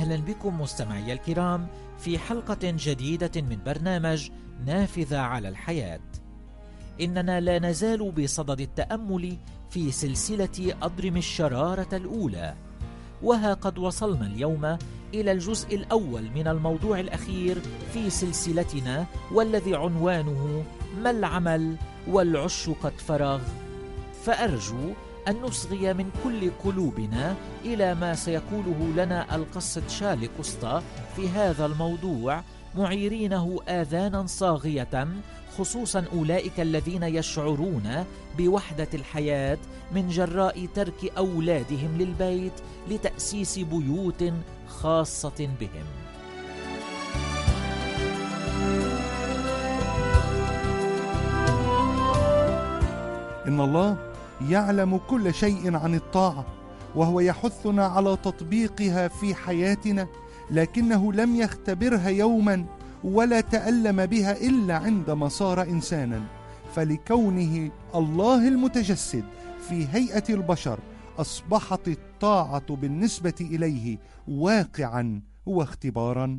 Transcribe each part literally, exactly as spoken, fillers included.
أهلا بكم مستمعي الكرام في حلقة جديدة من برنامج نافذة على الحياة. إننا لا نزال بصدد التأمل في سلسلة أضرم الشرارة الأولى، وها قد وصلنا اليوم إلى الجزء الأول من الموضوع الأخير في سلسلتنا، والذي عنوانه ما العمل والعش قد فرغ. فأرجو أن نصغي من كل قلوبنا إلى ما سيقوله لنا القس تشارلي كوستا في هذا الموضوع، معيرينه آذانا صاغية، خصوصا أولئك الذين يشعرون بوحدة الحياة من جراء ترك أولادهم للبيت لتأسيس بيوت خاصة بهم. إن الله يعلم كل شيء عن الطاعة، وهو يحثنا على تطبيقها في حياتنا، لكنه لم يختبرها يوما ولا تألم بها إلا عندما صار إنسانا. فلكونه الله المتجسد في هيئة البشر، أصبحت الطاعة بالنسبة إليه واقعا واختبارا.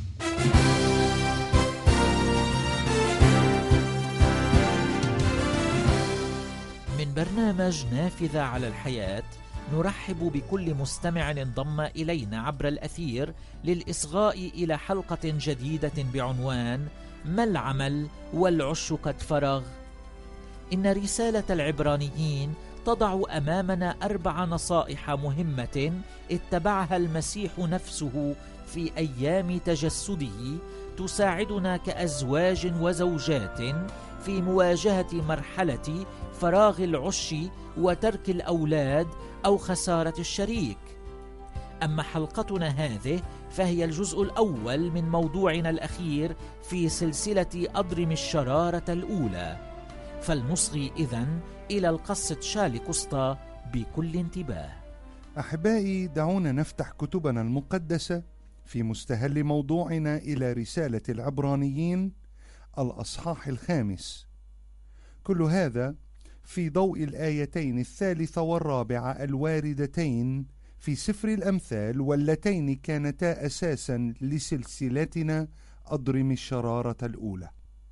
من برنامج نافذة على الحياة نرحب بكل مستمع انضم إلينا عبر الأثير للإصغاء إلى حلقة جديدة بعنوان ما العمل والعش قد فرغ. إن رسالة العبرانيين تضع أمامنا أربع نصائح مهمة اتبعها المسيح نفسه في أيام تجسده، تساعدنا كأزواج وزوجات في مواجهة مرحلة فراغ العش وترك الأولاد أو خسارة الشريك. أما حلقتنا هذه فهي الجزء الأول من موضوعنا الأخير في سلسلة أضرم الشرارة الأولى، فلنصغي إذن إلى القس تشارلي كوستا بكل انتباه. أحبائي، دعونا نفتح كتبنا المقدسة في مستهل موضوعنا إلى رسالة العبرانيين الأصحاح الخامس. كل هذا في ضوء الآيتين الثالثة والرابعة الواردتين في سفر الأمثال، واللتين كانتا أساسا لسلسلتنا أضرم الشرارة الأولى.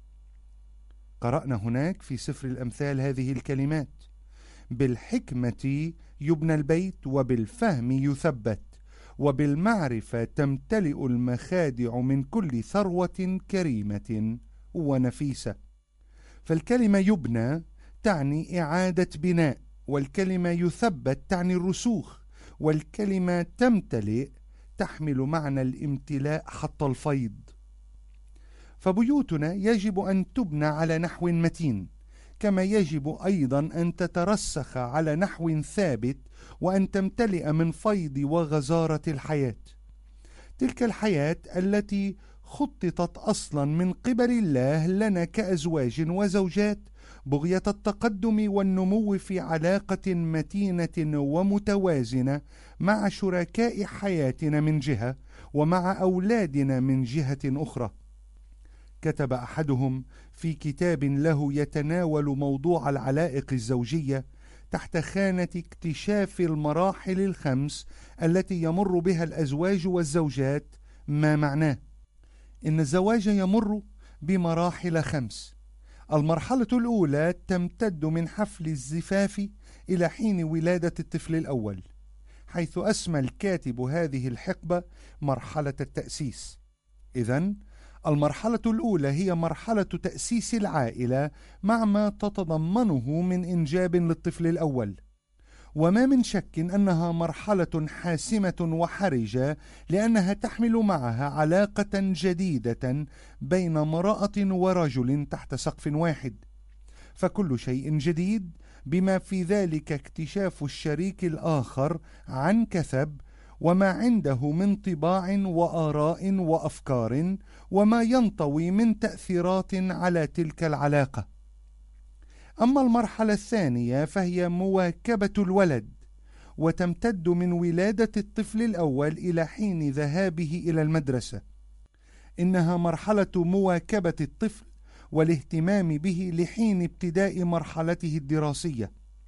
قرأنا هناك في سفر الأمثال هذه الكلمات: بالحكمة يبنى البيت، وبالفهم يثبت، وبالمعرفة تمتلئ المخادع من كل ثروة كريمة ونفيسة. فالكلمة يبنى تعني إعادة بناء، والكلمة يثبت تعني الرسوخ، والكلمة تمتلئ تحمل معنى الامتلاء حتى الفيض. فبيوتنا يجب أن تبنى على نحو متين، كما يجب أيضا أن تترسخ على نحو ثابت، وأن تمتلئ من فيض وغزارة الحياة، تلك الحياة التي خططت أصلا من قبل الله لنا كأزواج وزوجات، بغية التقدم والنمو في علاقة متينة ومتوازنة مع شركاء حياتنا من جهة، ومع أولادنا من جهة أخرى. كتب أحدهم في كتاب له يتناول موضوع العلائق الزوجية تحت خانة اكتشاف المراحل الخمس التي يمر بها الأزواج والزوجات ما معناه. إن الزواج يمر بمراحل خمس. المرحلة الأولى تمتد من حفل الزفاف إلى حين ولادة الطفل الأول، حيث أسمى الكاتب هذه الحقبة مرحلة التأسيس. إذن المرحلة الأولى هي مرحلة تأسيس العائلة مع ما تتضمنه من إنجاب للطفل الأول، وما من شك أنها مرحلة حاسمة وحرجة، لأنها تحمل معها علاقة جديدة بين امرأة ورجل تحت سقف واحد. فكل شيء جديد، بما في ذلك اكتشاف الشريك الآخر عن كثب، وما عنده من طباع وآراء وأفكار، وما ينطوي من تأثيرات على تلك العلاقة. أما المرحلة الثانية فهي مواكبة الولد، وتمتد من ولادة الطفل الأول إلى حين ذهابه إلى المدرسة. إنها مرحلة مواكبة الطفل والاهتمام به لحين ابتداء مرحلته الدراسية.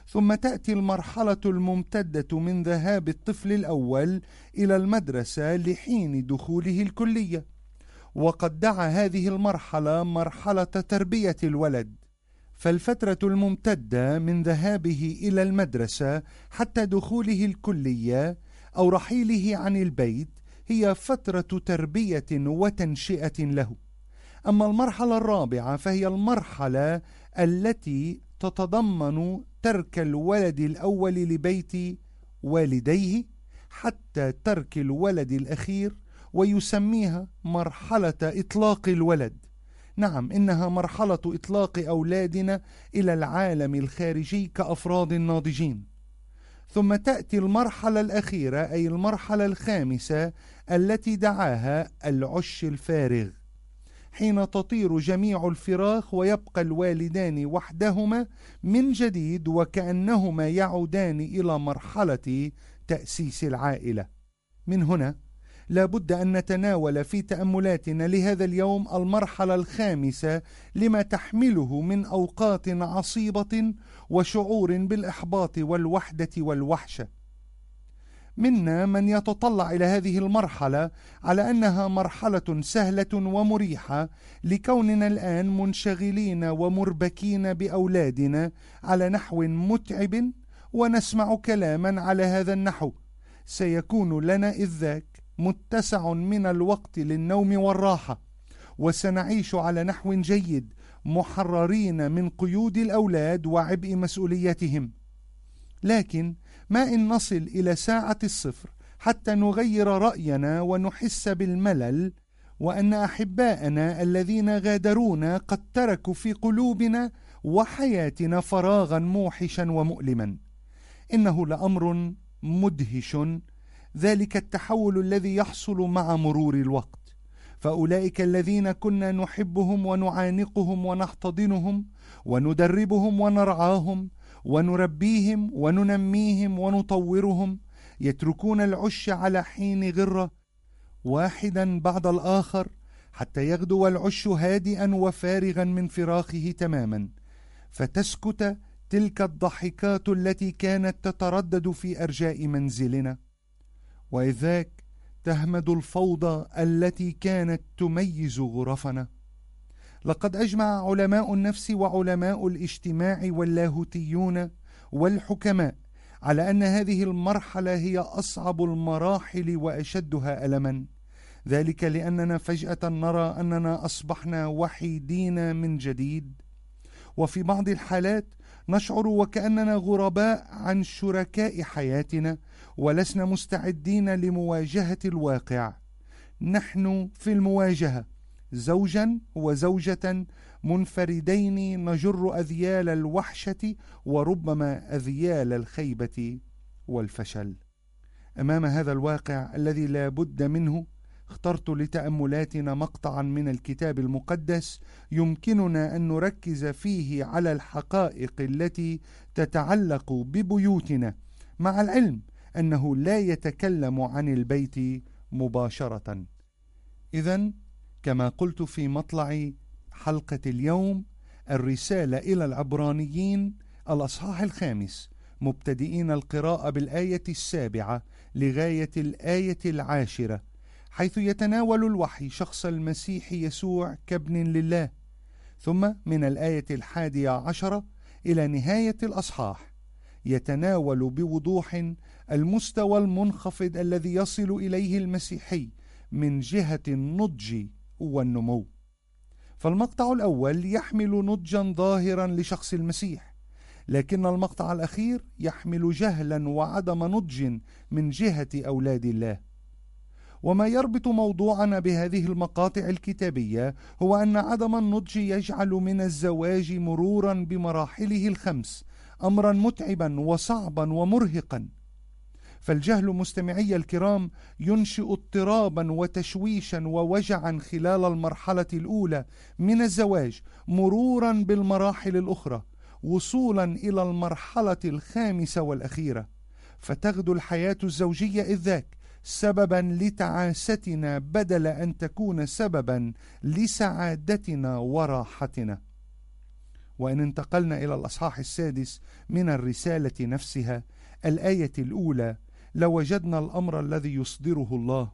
ثم تأتي المرحلة الممتدة من ذهاب الطفل الأول إلى المدرسة لحين دخوله الكلية، وقد دعا هذه المرحلة مرحلة تربية الولد. فالفترة الممتدة من ذهابه إلى المدرسة حتى دخوله الكلية أو رحيله عن البيت هي فترة تربية وتنشئة له. أما المرحلة الرابعة فهي المرحلة التي تتضمن ترك الولد الأول لبيت والديه حتى ترك الولد الأخير، ويسميها مرحلة إطلاق الولد. نعم، إنها مرحلة إطلاق أولادنا إلى العالم الخارجي كأفراد ناضجين. ثم تأتي المرحلة الأخيرة أي المرحلة الخامسة التي دعاها العش الفارغ، حين تطير جميع الفراخ ويبقى الوالدان وحدهما من جديد، وكأنهما يعودان إلى مرحلة تأسيس العائلة. من هنا لا بد أن نتناول في تأملاتنا لهذا اليوم المرحلة الخامسة لما تحمله من أوقات عصيبة وشعور بالإحباط والوحدة والوحشة. منا من يتطلع إلى هذه المرحلة على أنها مرحلة سهلة ومريحة لكوننا الآن منشغلين ومربكين بأولادنا على نحو متعب، ونسمع كلاما على هذا النحو: سيكون لنا إذ ذاك متسع من الوقت للنوم والراحة، وسنعيش على نحو جيد محررين من قيود الأولاد وعبء مسؤوليتهم. لكن ما إن نصل إلى ساعة الصفر حتى نغير رأينا ونحس بالملل، وأن أحباءنا الذين غادرونا قد تركوا في قلوبنا وحياتنا فراغا موحشا ومؤلما. إنه لأمر مدهش ذلك التحول الذي يحصل مع مرور الوقت. فأولئك الذين كنا نحبهم ونعانقهم ونحتضنهم وندربهم ونرعاهم ونربيهم وننميهم ونطورهم يتركون العش على حين غرة واحدا بعد الآخر حتى يغدو العش هادئا وفارغا من فراخه تماما، فتسكت تلك الضحكات التي كانت تتردد في أرجاء منزلنا، وإذ ذاك تهمد الفوضى التي كانت تميز غرفنا. لقد أجمع علماء النفس وعلماء الاجتماع واللاهوتيون والحكماء على أن هذه المرحلة هي أصعب المراحل وأشدها ألما، ذلك لأننا فجأة نرى أننا أصبحنا وحيدين من جديد، وفي بعض الحالات نشعر وكأننا غرباء عن شركاء حياتنا ولسنا مستعدين لمواجهة الواقع. نحن في المواجهة زوجا وزوجة منفردين نجر أذيال الوحشة وربما أذيال الخيبة والفشل. أمام هذا الواقع الذي لا بد منه، اخترت لتأملاتنا مقطعا من الكتاب المقدس يمكننا أن نركز فيه على الحقائق التي تتعلق ببيوتنا، مع العلم أنه لا يتكلم عن البيت مباشرة. إذن كما قلت في مطلع حلقة اليوم، الرسالة إلى العبرانيين الأصحاح الخامس، مبتدئين القراءة بالآية السابعة لغاية الآية العاشرة، حيث يتناول الوحي شخص المسيح يسوع كابن لله. ثم من الآية الحادية عشرة إلى نهاية الأصحاح يتناول بوضوح المستوى المنخفض الذي يصل إليه المسيحي من جهة النضج والنمو. فالمقطع الأول يحمل نضجا ظاهرا لشخص المسيح، لكن المقطع الأخير يحمل جهلا وعدم نضج من جهة أولاد الله. وما يربط موضوعنا بهذه المقاطع الكتابية هو أن عدم النضج يجعل من الزواج مرورا بمراحله الخمس أمرا متعبا وصعبا ومرهقا. فالجهل مستمعي الكرام ينشئ اضطرابا وتشويشا ووجعا خلال المرحلة الأولى من الزواج، مرورا بالمراحل الأخرى وصولا إلى المرحلة الخامسة والأخيرة، فتغدو الحياة الزوجية إذ ذاك سببا لتعاستنا بدل أن تكون سببا لسعادتنا وراحتنا. وإن انتقلنا إلى الأصحاح السادس من الرسالة نفسها الآية الأولى لوجدنا الأمر الذي يصدره الله.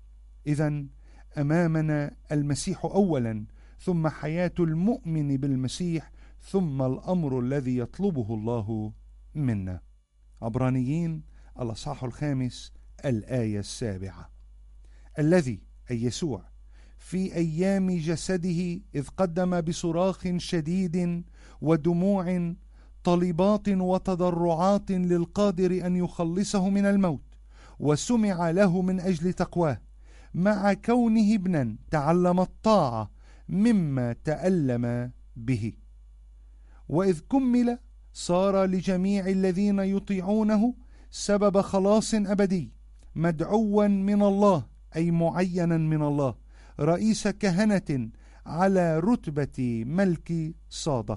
إذن أمامنا المسيح أولا، ثم حياة المؤمن بالمسيح، ثم الأمر الذي يطلبه الله منا. عبرانيين الأصحاح الخامس الآية السابعة: الذي أي يسوع في أيام جسده إذ قدم بصراخ شديد ودموع طلبات وتضرعات للقادر أن يخلصه من الموت، وسمع له من أجل تقواه، مع كونه ابنا تعلم الطاعة مما تألم به، وإذ كمل صار لجميع الذين يطيعونه سبب خلاص أبدي، مدعوا من الله أي معينا من الله، رئيس كهنة على رتبة ملك صادق.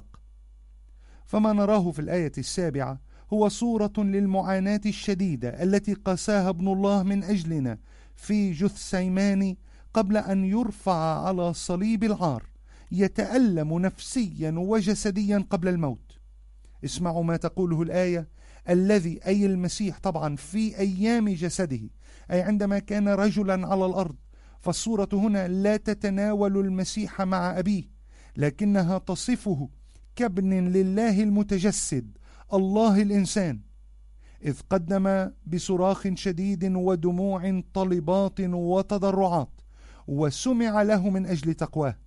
فما نراه في الآية السابعة هو صورة للمعاناة الشديدة التي قاساها ابن الله من أجلنا في جثسيماني قبل أن يرفع على صليب العار، يتألم نفسيا وجسديا قبل الموت. اسمعوا ما تقوله الآية: الذي أي المسيح طبعا في أيام جسده، أي عندما كان رجلا على الأرض. فالصورة هنا لا تتناول المسيح مع أبيه، لكنها تصفه كابن لله المتجسد، الله الإنسان، إذ قدم بصراخ شديد ودموع طلبات وتضرعات، وسمع له من أجل تقواه.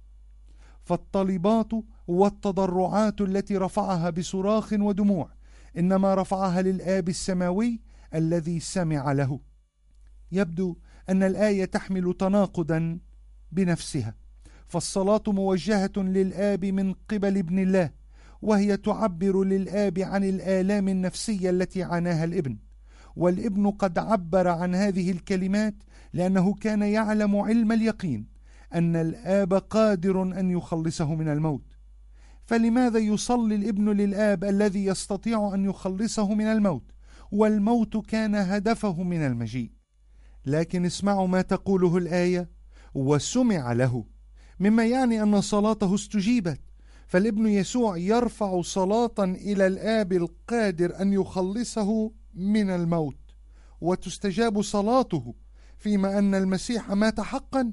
فالطلبات والتضرعات التي رفعها بصراخ ودموع إنما رفعها للآب السماوي الذي سمع له. يبدو أن الآية تحمل تناقضا بنفسها، فالصلاة موجهة للآب من قبل ابن الله، وهي تعبر للآب عن الآلام النفسية التي عاناها الابن، والابن قد عبر عن هذه الكلمات لأنه كان يعلم علم اليقين أن الآب قادر أن يخلصه من الموت. فلماذا يصلي الابن للآب الذي يستطيع أن يخلصه من الموت، والموت كان هدفه من المجيء؟ لكن اسمعوا ما تقوله الآية: وسمع له، مما يعني أن صلاته استجيبت. فالابن يسوع يرفع صلاة إلى الآب القادر أن يخلصه من الموت، وتستجاب صلاته، فيما أن المسيح مات حقا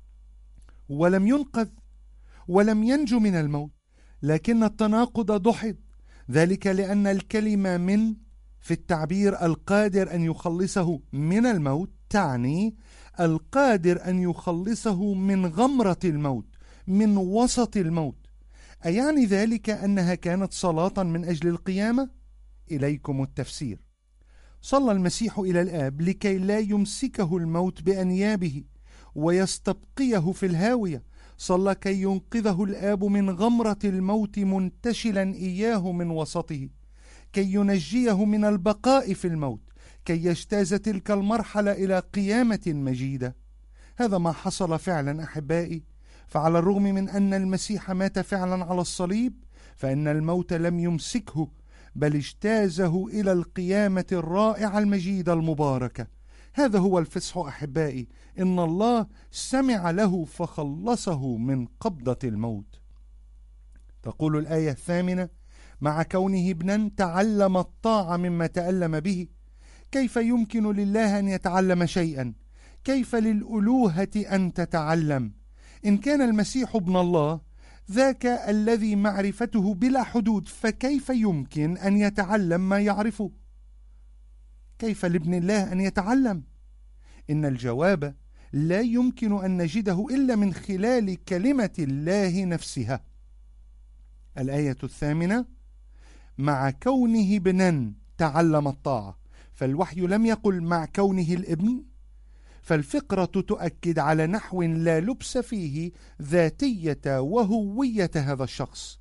ولم ينقذ ولم ينجو من الموت. لكن التناقض دحض، ذلك لأن الكلمة من في التعبير القادر أن يخلصه من الموت تعني القادر أن يخلصه من غمرة الموت، من وسط الموت. أيعني ذلك أنها كانت صلاة من أجل القيامة؟ إليكم التفسير. صلى المسيح إلى الآب لكي لا يمسكه الموت بأنيابه ويستبقيه في الهاوية، صلى كي ينقذه الآب من غمرة الموت منتشلا إياه من وسطه، كي ينجيه من البقاء في الموت، كي يجتاز تلك المرحلة إلى قيامة مجيدة. هذا ما حصل فعلا أحبائي. فعلى الرغم من أن المسيح مات فعلا على الصليب، فإن الموت لم يمسكه، بل اجتازه إلى القيامة الرائعة المجيدة المباركة. هذا هو الفصح أحبائي، إن الله سمع له فخلصه من قبضة الموت. تقول الآية الثامنة: مع كونه ابنا تعلم الطاعة مما تألم به. كيف يمكن لله أن يتعلم شيئا؟ كيف للألوهة أن تتعلم؟ إن كان المسيح ابن الله ذاك الذي معرفته بلا حدود، فكيف يمكن أن يتعلم ما يعرفه؟ كيف لابن الله أن يتعلم؟ إن الجواب لا يمكن أن نجده إلا من خلال كلمة الله نفسها. الآية الثامنة: مع كونه ابنا تعلم الطاعة. فالوحي لم يقل مع كونه الابن، فالفقرة تؤكد على نحو لا لبس فيه ذاتية وهوية هذا الشخص.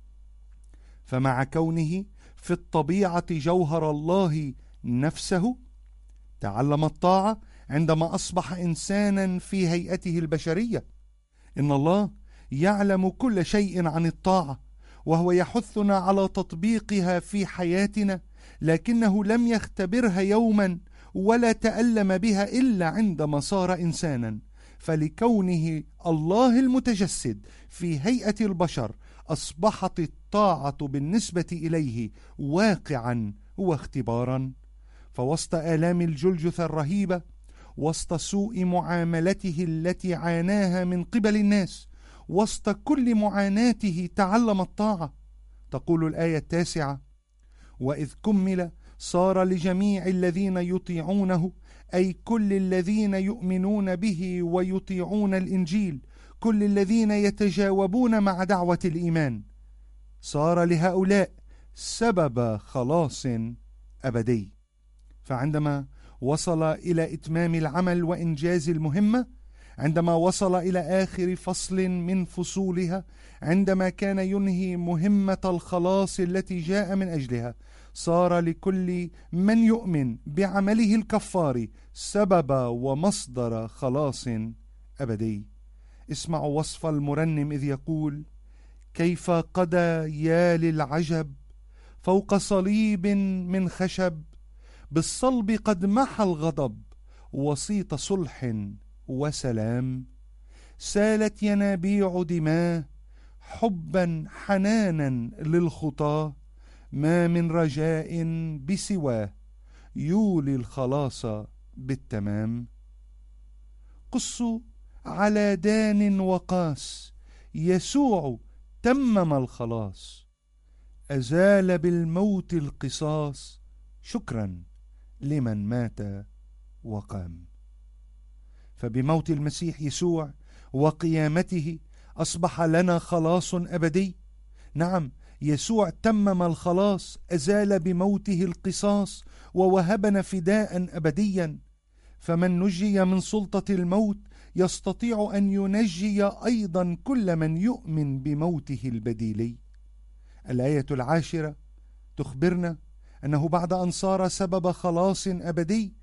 فمع كونه في الطبيعة جوهر الله نفسه، تعلم الطاعة عندما أصبح إنسانا في هيئته البشرية. إن الله يعلم كل شيء عن الطاعة، وهو يحثنا على تطبيقها في حياتنا، لكنه لم يختبرها يوما ولا تألم بها إلا عندما صار إنسانا. فلكونه الله المتجسد في هيئة البشر أصبحت الطاعة بالنسبة إليه واقعا واختبارا. فوسط آلام الجلجثة الرهيبة، وسط سوء معاملته التي عاناها من قبل الناس، وسط كل معاناته تعلم الطاعة. تقول الآية التاسعة: وإذ كمل صار لجميع الذين يطيعونه، أي كل الذين يؤمنون به ويطيعون الإنجيل، كل الذين يتجاوبون مع دعوة الإيمان، صار لهؤلاء سبب خلاص أبدي. فعندما وصل إلى إتمام العمل وإنجاز المهمة، عندما وصل إلى آخر فصل من فصولها، عندما كان ينهي مهمة الخلاص التي جاء من أجلها، صار لكل من يؤمن بعمله الكفاري سبب ومصدر خلاص أبدي. اسمعوا وصف المرنم إذ يقول: كيف قضى يا للعجب فوق صليب من خشب، بالصلب قد محى الغضب وسيط صلح وسلام، سالت ينابيع دماء حبا حنانا للخطاة، ما من رجاء بسواه يولي الخلاص بالتمام. قصوا على دان وقاس، يسوع تمم الخلاص، أزال بالموت القصاص، شكرا لمن مات وقام. فبموت المسيح يسوع وقيامته أصبح لنا خلاص أبدي. نعم، يسوع تمم الخلاص، أزال بموته القصاص ووهبنا فداء أبديا. فمن نجي من سلطة الموت يستطيع أن ينجي أيضا كل من يؤمن بموته البديلي. الآية العاشرة تخبرنا أنه بعد أن صار سبب خلاص أبدي،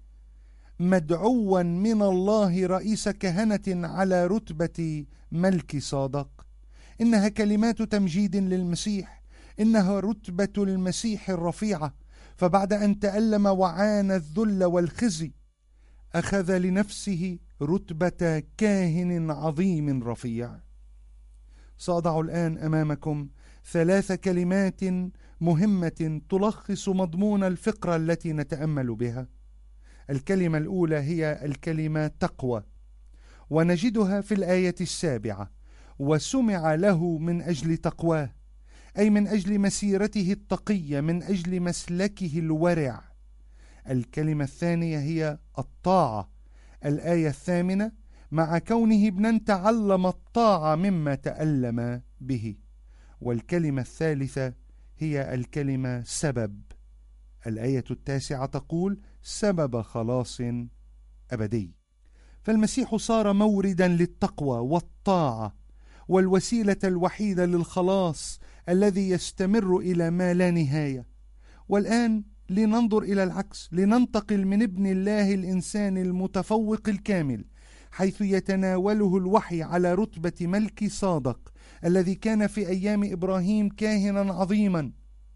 مدعوا من الله رئيس كهنة على رتبة ملك صادق. إنها كلمات تمجيد للمسيح، إنها رتبة المسيح الرفيعة. فبعد أن تألم وعانى الذل والخزي، أخذ لنفسه رتبة كاهن عظيم رفيع. سأضع الآن أمامكم ثلاث كلمات مهمة تلخص مضمون الفقرة التي نتأمل بها. الكلمة الأولى هي الكلمة تقوى، ونجدها في الآية السابعة: وسمع له من أجل تقواه، أي من أجل مسيرته التقية، من أجل مسلكه الورع. الكلمة الثانية هي الطاعة، الآية الثامنة: مع كونه ابنا تعلم الطاعة مما تألم به. والكلمة الثالثة هي الكلمة سبب، الآية التاسعة تقول: سبب خلاص أبدي. فالمسيح صار موردا للتقوى والطاعة والوسيلة الوحيدة للخلاص الذي يستمر إلى ما لا نهاية. والآن لننظر إلى العكس، لننتقل من ابن الله الإنسان المتفوق الكامل، حيث يتناوله الوحي على رتبة ملك صادق الذي كان في أيام إبراهيم كاهنا عظيما.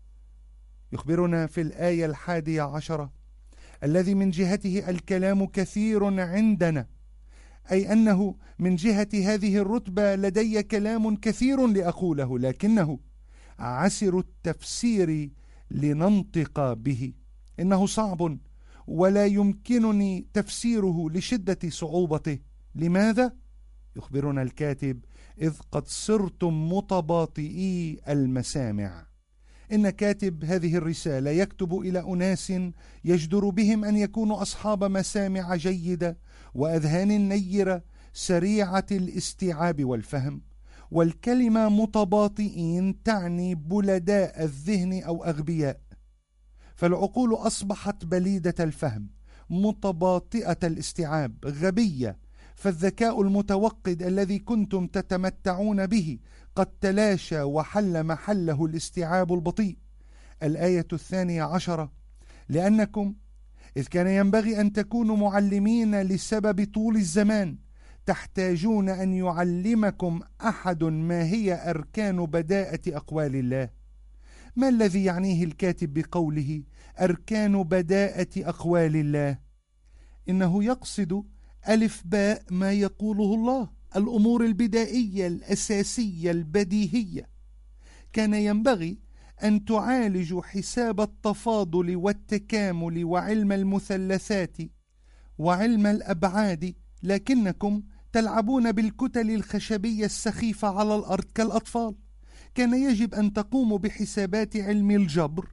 يخبرنا في الآية الحادية عشرة: الذي من جهته الكلام كثير عندنا، أي أنه من جهة هذه الرتبة لدي كلام كثير لأقوله، لكنه عسر التفسير لننطق به. إنه صعب ولا يمكنني تفسيره لشدة صعوبته. لماذا؟ يخبرنا الكاتب: إذ قد صرتم متباطئي المسامع. إن كاتب هذه الرسالة يكتب إلى أناس يجدر بهم أن يكونوا أصحاب مسامع جيدة وأذهان نيرة سريعة الاستيعاب والفهم. والكلمة متباطئين تعني بلداء الذهن أو أغبياء، فالعقول أصبحت بليدة الفهم، متباطئة الاستيعاب، غبية. فالذكاء المتوقد الذي كنتم تتمتعون به قد تلاشى وحل محله الاستيعاب البطيء. الآية الثانية عشرة: لأنكم إذ كان ينبغي أن تكونوا معلمين لسبب طول الزمان، تحتاجون أن يعلمكم أحد ما هي أركان بداءة أقوال الله. ما الذي يعنيه الكاتب بقوله أركان بداءة أقوال الله؟ إنه يقصد ألف باء ما يقوله الله، الأمور البدائية الأساسية البديهية. كان ينبغي أن تعالجوا حساب التفاضل والتكامل وعلم المثلثات وعلم الأبعاد، لكنكم تلعبون بالكتل الخشبية السخيفة على الأرض كالأطفال. كان يجب أن تقوموا بحسابات علم الجبر،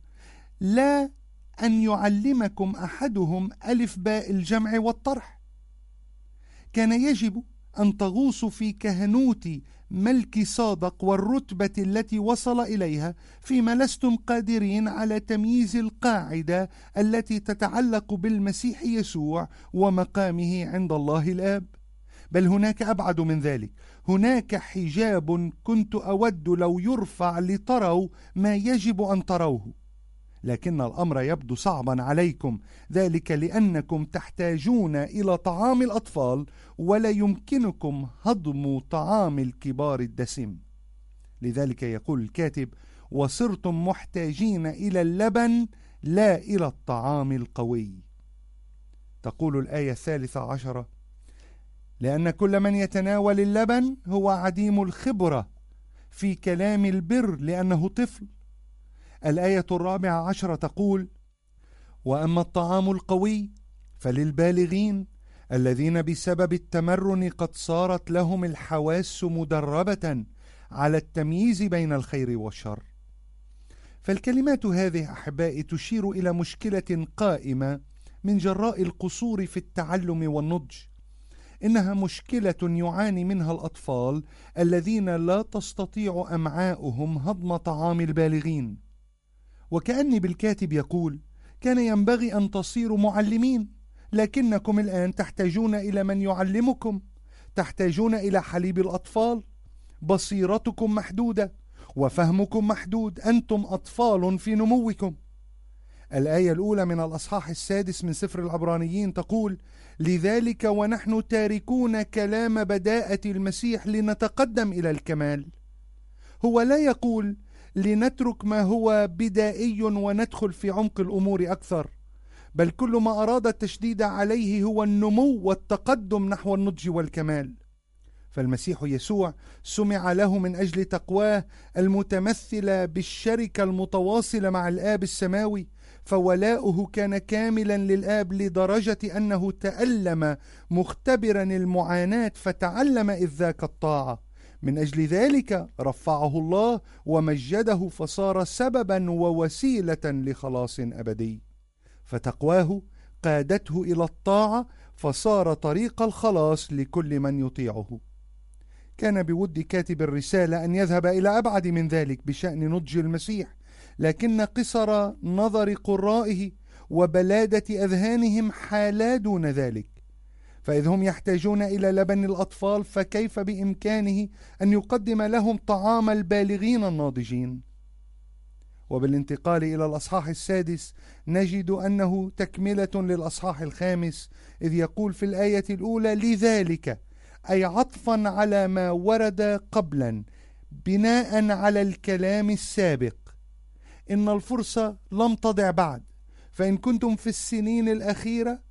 لا أن يعلمكم أحدهم ألف باء الجمع والطرح. كان يجب أن تغوصوا في كهنوت ملك صادق والرتبة التي وصل إليها، فيما لستم قادرين على تمييز القاعدة التي تتعلق بالمسيح يسوع ومقامه عند الله الآب. بل هناك أبعد من ذلك، هناك حجاب كنت أود لو يرفع لتروا ما يجب أن تروه، لكن الأمر يبدو صعبا عليكم، ذلك لأنكم تحتاجون إلى طعام الأطفال ولا يمكنكم هضم طعام الكبار الدسم. لذلك يقول الكاتب: وصرتم محتاجين إلى اللبن لا إلى الطعام القوي. تقول الآية الثالثة عشرة: لأن كل من يتناول اللبن هو عديم الخبرة في كلام البر لأنه طفل. الآية الرابعة عشرة تقول: وأما الطعام القوي فللبالغين الذين بسبب التمرن قد صارت لهم الحواس مدربة على التمييز بين الخير والشر. فالكلمات هذه أحبائي تشير إلى مشكلة قائمة من جراء القصور في التعلم والنضج. إنها مشكلة يعاني منها الأطفال الذين لا تستطيع أمعاؤهم هضم طعام البالغين. وكأني بالكاتب يقول: كان ينبغي أن تصيروا معلمين، لكنكم الآن تحتاجون إلى من يعلمكم، تحتاجون إلى حليب الأطفال. بصيرتكم محدودة وفهمكم محدود، أنتم أطفال في نموكم. الآية الأولى من الأصحاح السادس من سفر العبرانيين تقول: لذلك ونحن تاركون كلام بداءة المسيح لنتقدم إلى الكمال. هو لا يقول لنترك ما هو بدائي وندخل في عمق الأمور أكثر، بل كل ما أراد التشديد عليه هو النمو والتقدم نحو النضج والكمال. فالمسيح يسوع سمع له من أجل تقواه المتمثلة بالشركة المتواصلة مع الآب السماوي، فولاؤه كان كاملا للآب لدرجة أنه تألم مختبرا المعاناة فتعلم إذ ذاك الطاعة. من أجل ذلك رفعه الله ومجده فصار سببا ووسيلة لخلاص أبدي. فتقواه قادته إلى الطاعة فصار طريق الخلاص لكل من يطيعه. كان بود كاتب الرسالة أن يذهب إلى أبعد من ذلك بشأن نضج المسيح، لكن قصر نظر قرائه وبلادة أذهانهم حالا دون ذلك. فإذ هم يحتاجون إلى لبن الأطفال، فكيف بإمكانه أن يقدم لهم طعام البالغين الناضجين؟ وبالانتقال إلى الأصحاح السادس نجد أنه تكملة للأصحاح الخامس، إذ يقول في الآية الأولى: لذلك، أي عطفا على ما ورد قبلا بناء على الكلام السابق، إن الفرصة لم تضع بعد، فإن كنتم في السنين الأخيرة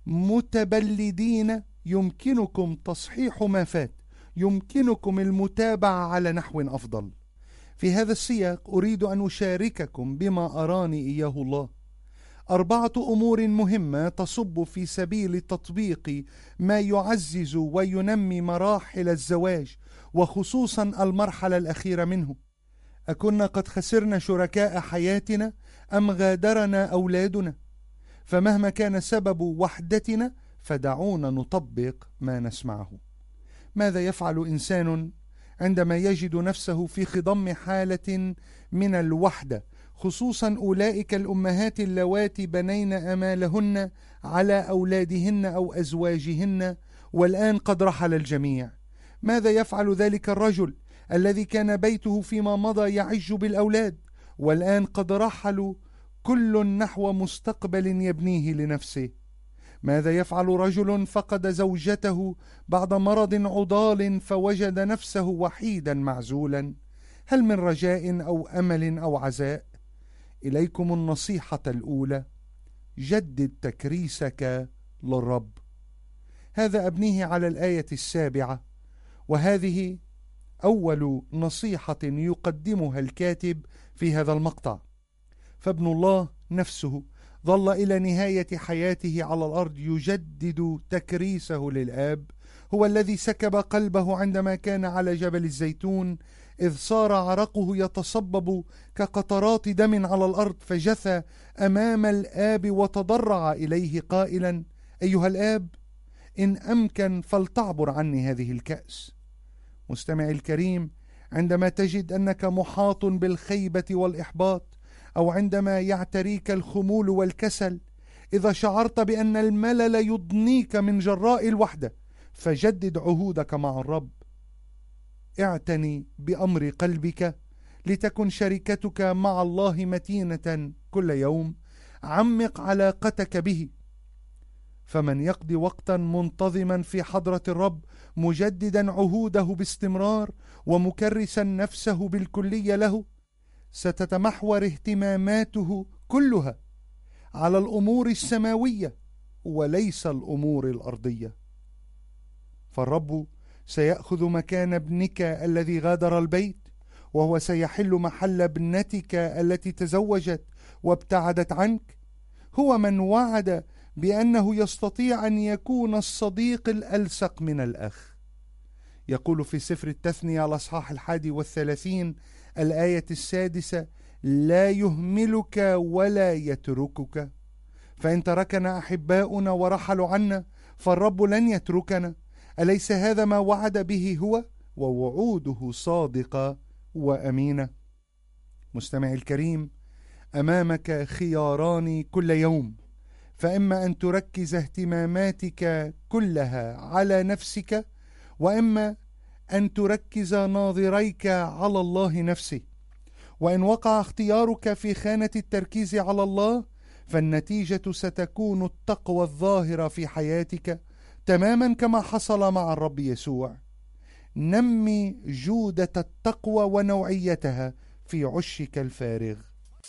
متبلدين يمكنكم تصحيح ما فات، يمكنكم المتابعة على نحو أفضل. في هذا السياق أريد أن أشارككم بما أراني إياه الله: أربعة أمور مهمة تصب في سبيل تطبيق ما يعزز وينمي مراحل الزواج، وخصوصا المرحلة الأخيرة منه. أكنا قد خسرنا شركاء حياتنا أم غادرنا أولادنا؟ فمهما كان سبب وحدتنا فدعونا نطبق ما نسمعه. ماذا يفعل إنسان عندما يجد نفسه في خضم حالة من الوحدة، خصوصا أولئك الأمهات اللواتي بنين أمالهن على أولادهن أو أزواجهن والآن قد رحل الجميع؟ ماذا يفعل ذلك الرجل الذي كان بيته فيما مضى يعج بالأولاد والآن قد رحلوا كل نحو مستقبل يبنيه لنفسه؟ ماذا يفعل رجل فقد زوجته بعد مرض عضال فوجد نفسه وحيدا معزولا؟ هل من رجاء أو أمل أو عزاء؟ إليكم النصيحة الأولى: جدد تكريسك للرب. هذا أبنيه على الآية السابعة، وهذه أول نصيحة يقدمها الكاتب في هذا المقطع. فابن الله نفسه ظل إلى نهاية حياته على الأرض يجدد تكريسه للآب، هو الذي سكب قلبه عندما كان على جبل الزيتون، إذ صار عرقه يتصبب كقطرات دم على الأرض، فجثى أمام الآب وتضرع إليه قائلا: أيها الآب، إن أمكن فلتعبر عني هذه الكأس. مستمعي الكريم، عندما تجد أنك محاط بالخيبة والإحباط، أو عندما يعتريك الخمول والكسل، إذا شعرت بأن الملل يضنيك من جراء الوحدة، فجدد عهودك مع الرب. اعتني بأمر قلبك لتكن شركتك مع الله متينة كل يوم. عمق علاقتك به، فمن يقضي وقتا منتظما في حضرة الرب مجددا عهوده باستمرار ومكرسا نفسه بالكلية له، ستتمحور اهتماماته كلها على الأمور السماوية وليس الأمور الأرضية. فالرب سيأخذ مكان ابنك الذي غادر البيت، وهو سيحل محل ابنتك التي تزوجت وابتعدت عنك. هو من وعد بأنه يستطيع أن يكون الصديق الألصق من الأخ. يقول في سفر التثنية الأصحاح الحادي والثلاثين الآية السادسة: لا يهملك ولا يتركك. فإن تركنا أحباؤنا ورحلوا عنا فالرب لن يتركنا. أليس هذا ما وعد به هو؟ ووعوده صادقة وأمينة. مستمعي الكريم، أمامك خياران كل يوم، فإما أن تركز اهتماماتك كلها على نفسك، وإما أن تركز ناظريك على الله نفسه. وإن وقع اختيارك في خانة التركيز على الله، فالنتيجة ستكون التقوى الظاهرة في حياتك، تماما كما حصل مع الرب يسوع. نمي جودة التقوى ونوعيتها في عشك الفارغ.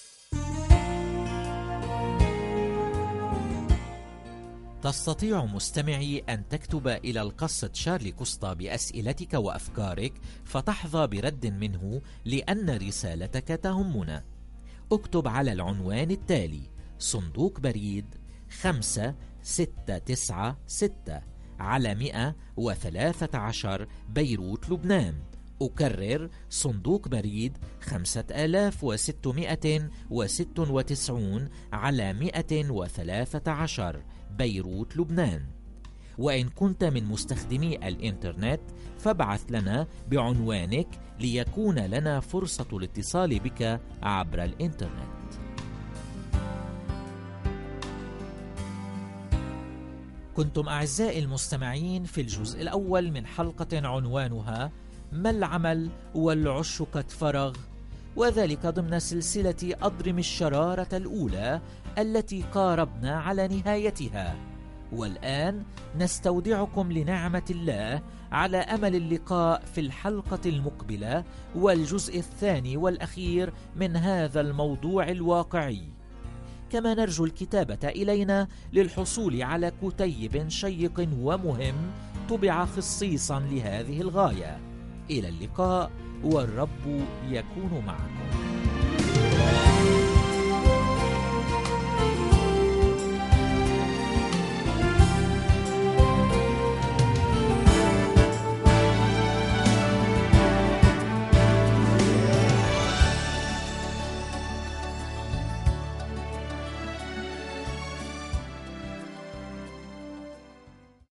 تستطيع مستمعي أن تكتب إلى القس تشارلي كوستا بأسئلتك وأفكارك فتحظى برد منه، لأن رسالتك تهمنا. اكتب على العنوان التالي: صندوق بريد خمسة ستة تسعة ستة على مئة وثلاثة عشر بيروت لبنان. أكرر: صندوق بريد خمسة آلاف وستمائة وستة وتسعين على مئة وثلاثة عشر بيروت لبنان. وإن كنت من مستخدمي الإنترنت فابعث لنا بعنوانك ليكون لنا فرصة الاتصال بك عبر الإنترنت. كنتم أعزائي المستمعين في الجزء الأول من حلقة عنوانها ما العمل والعش قد فرغ، وذلك ضمن سلسلة أضرم الشرارة الأولى التي قاربنا على نهايتها. والآن نستودعكم لنعمة الله على أمل اللقاء في الحلقة المقبلة والجزء الثاني والأخير من هذا الموضوع الواقعي. كما نرجو الكتابة إلينا للحصول على كتيب شيق ومهم طبع خصيصا لهذه الغاية. إلى اللقاء، والرب يكون معكم.